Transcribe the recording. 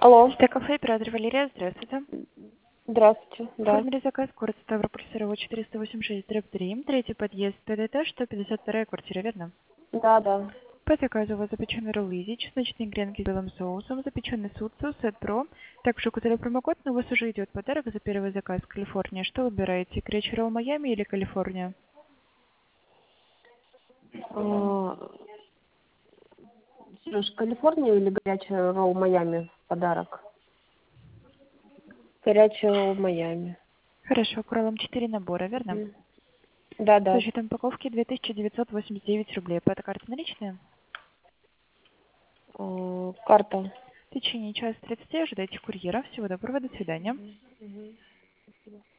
Алло, Кафе, оператор Валерия, здравствуйте. здравствуйте, да. Оформили заказ, город Ставрополь, Сарова, 486-3, третий подъезд, 5 этаж, 152 квартира, верно? Да, да. По заказу у вас запеченный ролл изи, чесночные гренки с белым соусом, запеченный суцу, сет про. Также указали промокод, но у вас уже идет подарок за первый заказ Калифорния. Что выбираете, кречи ролл Майами или Калифорния? Сереж, Калифорния или горячий ролл Майами в подарок? Горячий ролл Майами. Хорошо, Куралом 4 набора, верно? Мгм. Да, С да. учетом упаковки 2989 рублей. По этой карте наличные? Карта. В течение часа 30 ожидайте курьера. Всего доброго, до свидания.